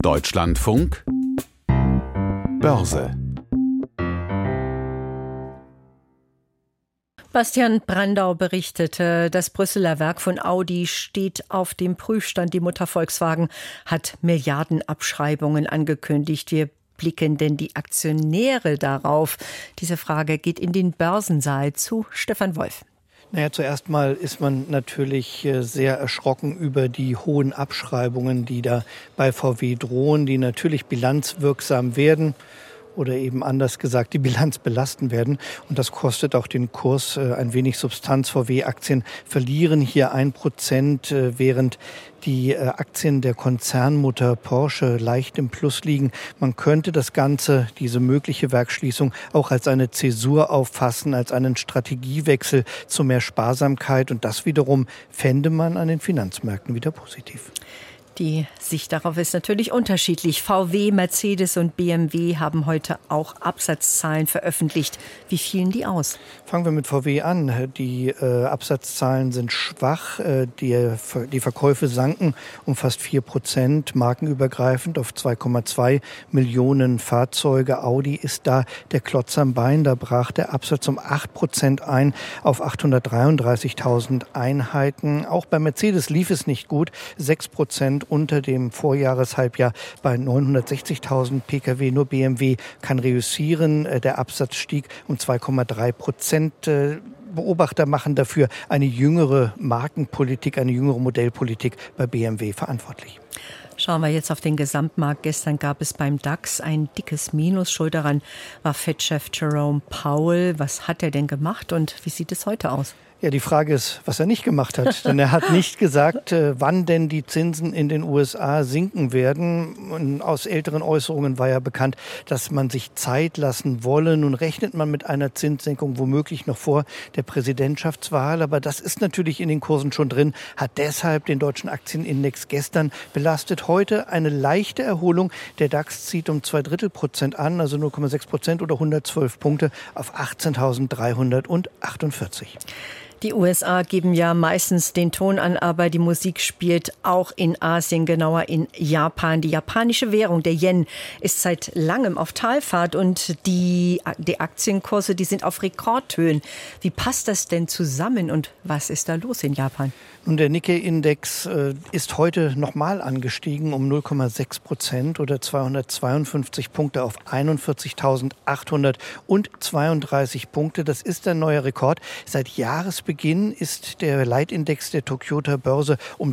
Deutschlandfunk Börse. Bastian Brandau berichtete, das Brüsseler Werk von Audi steht auf dem Prüfstand. Die Mutter Volkswagen hat Milliardenabschreibungen angekündigt. Wir blicken denn die Aktionäre darauf? Diese Frage geht in den Börsensaal zu Stefan Wolf. Zuerst mal ist man natürlich sehr erschrocken über die hohen Abschreibungen, die da bei VW drohen, die natürlich bilanzwirksam werden. Oder eben anders gesagt, die Bilanz belasten werden. Und das kostet auch den Kurs ein wenig Substanz. VW-Aktien verlieren hier 1%, während die Aktien der Konzernmutter Porsche leicht im Plus liegen. Man könnte das Ganze, diese mögliche Werksschließung, auch als eine Zäsur auffassen, als einen Strategiewechsel zu mehr Sparsamkeit. Und das wiederum fände man an den Finanzmärkten wieder positiv. Die Sicht darauf ist natürlich unterschiedlich. VW, Mercedes und BMW haben heute auch Absatzzahlen veröffentlicht. Wie fielen die aus? Fangen wir mit VW an. Die Absatzzahlen sind schwach. Die Verkäufe sanken um fast 4%, markenübergreifend auf 2,2 Millionen Fahrzeuge. Audi ist da der Klotz am Bein. Da brach der Absatz um 8% ein auf 833.000 Einheiten. Auch bei Mercedes lief es nicht gut. 6% unter dem Vorjahreshalbjahr bei 960.000 Pkw. Nur BMW kann reüssieren. Der Absatz stieg um 2,3%. Beobachter machen dafür eine jüngere Markenpolitik, eine jüngere Modellpolitik bei BMW verantwortlich. Schauen wir jetzt auf den Gesamtmarkt. Gestern gab es beim DAX ein dickes Minus. Schuld daran war Fed-Chef Jerome Powell. Was hat er denn gemacht und wie sieht es heute aus? Ja, die Frage ist, was er nicht gemacht hat. Denn er hat nicht gesagt, wann denn die Zinsen in den USA sinken werden. Und aus älteren Äußerungen war ja bekannt, dass man sich Zeit lassen wolle. Nun rechnet man mit einer Zinssenkung womöglich noch vor der Präsidentschaftswahl. Aber das ist natürlich in den Kursen schon drin, hat deshalb den deutschen Aktienindex gestern belastet. Heute eine leichte Erholung. Der DAX zieht um 2/3% an, also 0,6% oder 112 Punkte auf 18.348. Die USA geben ja meistens den Ton an, aber die Musik spielt auch in Asien, genauer in Japan. Die japanische Währung, der Yen, ist seit langem auf Talfahrt und die Aktienkurse, die sind auf Rekordhöhen. Wie passt das denn zusammen und was ist da los in Japan? Nun, der Nikkei-Index ist heute nochmal angestiegen um 0,6% oder 252 Punkte auf 41.832 Punkte. Das ist ein neuer Rekord. Seit Jahresbeginn ist der Leitindex der Tokyoter Börse um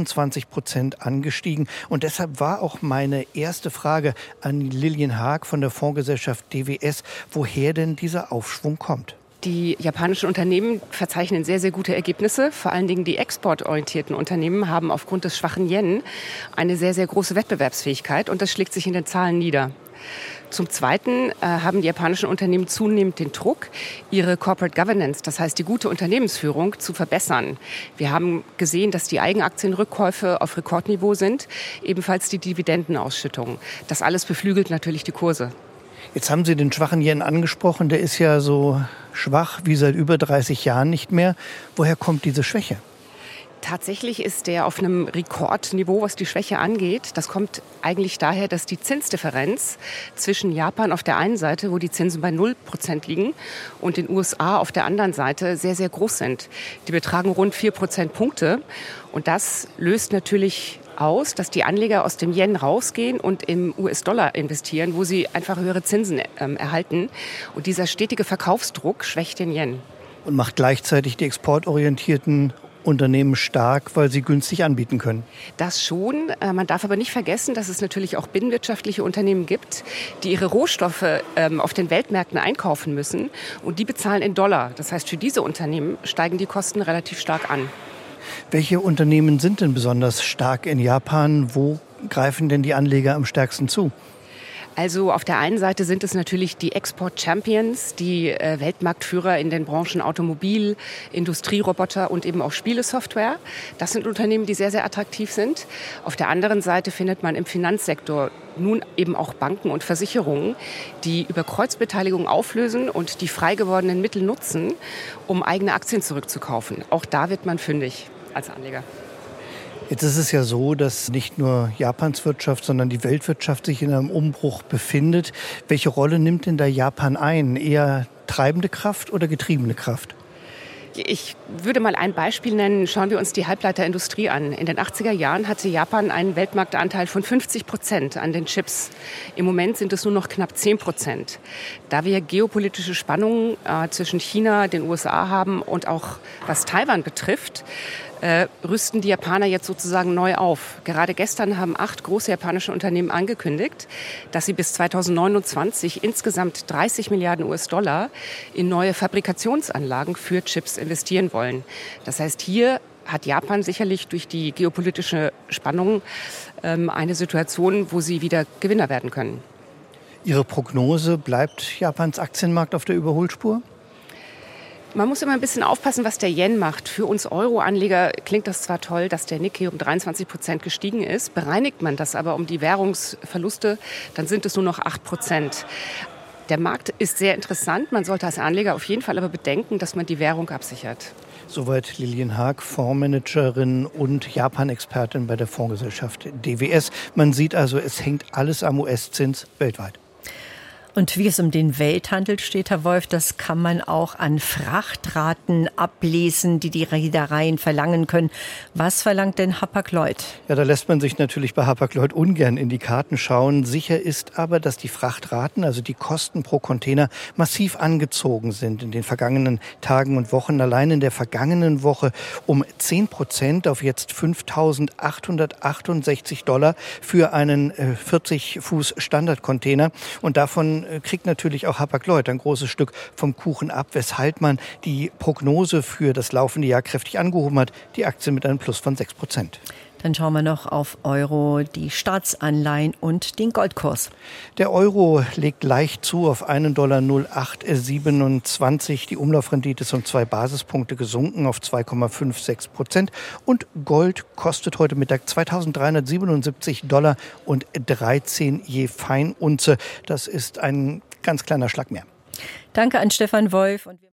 23% angestiegen. Und deshalb war auch meine erste Frage an Lilian Haag von der Fondsgesellschaft DWS, woher denn dieser Aufschwung kommt. Die japanischen Unternehmen verzeichnen sehr, sehr gute Ergebnisse. Vor allen Dingen die exportorientierten Unternehmen haben aufgrund des schwachen Yen eine sehr, sehr große Wettbewerbsfähigkeit und das schlägt sich in den Zahlen nieder. Zum Zweiten haben die japanischen Unternehmen zunehmend den Druck, ihre Corporate Governance, das heißt die gute Unternehmensführung, zu verbessern. Wir haben gesehen, dass die Eigenaktienrückkäufe auf Rekordniveau sind, ebenfalls die Dividendenausschüttungen. Das alles beflügelt natürlich die Kurse. Jetzt haben Sie den schwachen Yen angesprochen. Der ist ja so schwach wie seit über 30 Jahren nicht mehr. Woher kommt diese Schwäche? Tatsächlich ist der auf einem Rekordniveau, was die Schwäche angeht. Das kommt eigentlich daher, dass die Zinsdifferenz zwischen Japan auf der einen Seite, wo die Zinsen bei 0% liegen, und den USA auf der anderen Seite sehr, sehr groß sind. Die betragen rund 4 Prozentpunkte. Und das löst natürlich aus, dass die Anleger aus dem Yen rausgehen und im US-Dollar investieren, wo sie einfach höhere Zinsen erhalten. Und dieser stetige Verkaufsdruck schwächt den Yen. Und macht gleichzeitig die exportorientierten Unternehmen stark, weil sie günstig anbieten können. Das schon. Man darf aber nicht vergessen, dass es natürlich auch binnenwirtschaftliche Unternehmen gibt, die ihre Rohstoffe auf den Weltmärkten einkaufen müssen. Und die bezahlen in Dollar. Das heißt, für diese Unternehmen steigen die Kosten relativ stark an. Welche Unternehmen sind denn besonders stark in Japan? Wo greifen denn die Anleger am stärksten zu? Also auf der einen Seite sind es natürlich die Export-Champions, die Weltmarktführer in den Branchen Automobil, Industrieroboter und eben auch Spielesoftware. Das sind Unternehmen, die sehr, sehr attraktiv sind. Auf der anderen Seite findet man im Finanzsektor nun eben auch Banken und Versicherungen, die über Kreuzbeteiligung auflösen und die frei gewordenen Mittel nutzen, um eigene Aktien zurückzukaufen. Auch da wird man fündig als Anleger. Jetzt ist es ja so, dass nicht nur Japans Wirtschaft, sondern die Weltwirtschaft sich in einem Umbruch befindet. Welche Rolle nimmt denn da Japan ein? Eher treibende Kraft oder getriebene Kraft? Ich würde mal ein Beispiel nennen. Schauen wir uns die Halbleiterindustrie an. In den 80er Jahren hatte Japan einen Weltmarktanteil von 50% an den Chips. Im Moment sind es nur noch knapp 10%. Da wir geopolitische Spannungen zwischen China, den USA haben und auch was Taiwan betrifft, rüsten die Japaner jetzt sozusagen neu auf. Gerade gestern haben 8 große japanische Unternehmen angekündigt, dass sie bis 2029 insgesamt 30 Milliarden US-Dollar in neue Fabrikationsanlagen für Chips investieren wollen. Das heißt, hier hat Japan sicherlich durch die geopolitische Spannung eine Situation, wo sie wieder Gewinner werden können. Ihre Prognose, bleibt Japans Aktienmarkt auf der Überholspur? Man muss immer ein bisschen aufpassen, was der Yen macht. Für uns Euro-Anleger klingt das zwar toll, dass der Nikkei um 23% gestiegen ist. Bereinigt man das aber um die Währungsverluste, dann sind es nur noch 8%. Der Markt ist sehr interessant. Man sollte als Anleger auf jeden Fall aber bedenken, dass man die Währung absichert. Soweit Lilian Haag, Fondsmanagerin und Japan-Expertin bei der Fondsgesellschaft DWS. Man sieht also, es hängt alles am US-Zins weltweit. Und wie es um den Welthandel steht, Herr Wolf, das kann man auch an Frachtraten ablesen, die die Reedereien verlangen können. Was verlangt denn Hapag-Lloyd? Ja, da lässt man sich natürlich bei Hapag-Lloyd ungern in die Karten schauen. Sicher ist aber, dass die Frachtraten, also die Kosten pro Container, massiv angezogen sind in den vergangenen Tagen und Wochen. Allein in der vergangenen Woche um 10% auf jetzt $5.868 für einen 40-Fuß-Standard-Container. Und davon kriegt natürlich auch Hapag-Lloyd ein großes Stück vom Kuchen ab, weshalb man die Prognose für das laufende Jahr kräftig angehoben hat, die Aktie mit einem Plus von 6%. Dann schauen wir noch auf Euro, die Staatsanleihen und den Goldkurs. Der Euro legt leicht zu auf $1,0827. Die Umlaufrendite ist um 2 Basispunkte gesunken auf 2,56%. Und Gold kostet heute Mittag $2.377,13 je Feinunze. Das ist ein ganz kleiner Schlag mehr. Danke an Stefan Wolf.